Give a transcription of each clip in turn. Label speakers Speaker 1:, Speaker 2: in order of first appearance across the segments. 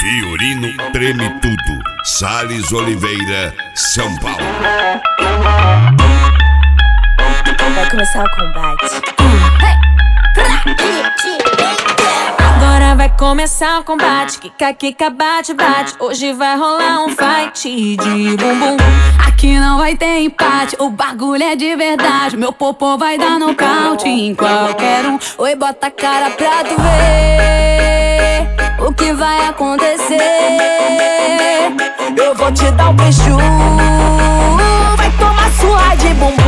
Speaker 1: Fiorino treme tudo. Salles Oliveira, São Paulo.
Speaker 2: Vai começar o combate.
Speaker 3: Agora vai começar o combate. Kika, kika, bate, bate. Hoje vai rolar um fight de bumbum. Aqui não vai ter empate, o bagulho é de verdade. Meu popô vai dar nocaute em qualquer um. Oi, bota a cara pra tu ver o que vai acontecer.
Speaker 2: Eu vou te dar um beijo, vai tomar sua de bumbum.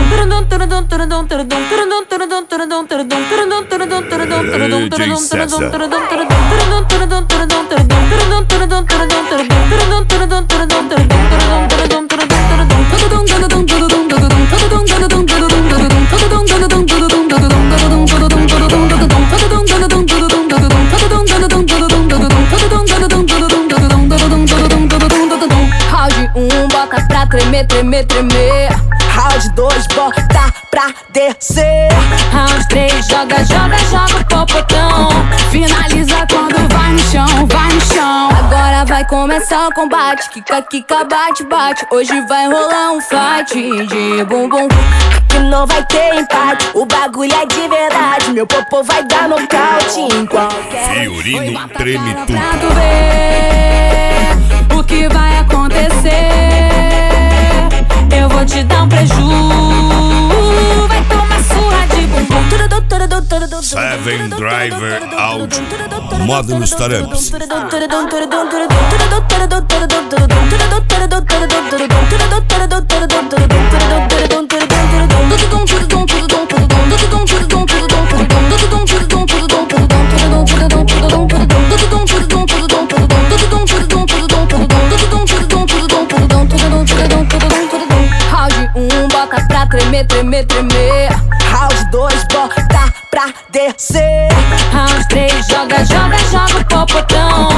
Speaker 3: Round 1, bota pra tremer, tremer, tremer.
Speaker 2: Round 2, bota pra descer.
Speaker 3: Round 3, joga, joga, joga o popotão. Finaliza quando vai no chão, vai no chão. Agora vai começar o combate. Kika, kika, bate, bate. Hoje vai rolar um fight de bumbum.
Speaker 2: Que não vai ter empate, o bagulho é de verdade. Meu popô vai dar nocaute em qualquer
Speaker 1: Fiorino treme
Speaker 3: Pra
Speaker 1: tudo.
Speaker 3: tu ver o que vai acontecer. Eu vou te dar um preju, vai tomar surra de bumbum.
Speaker 1: Seven Driver Audio, módulo Startups.
Speaker 3: Round 1, bota pra tremer, tremer, tremer.
Speaker 2: Round 2, bota pra descer.
Speaker 3: Round 3, joga, joga, joga o popotão.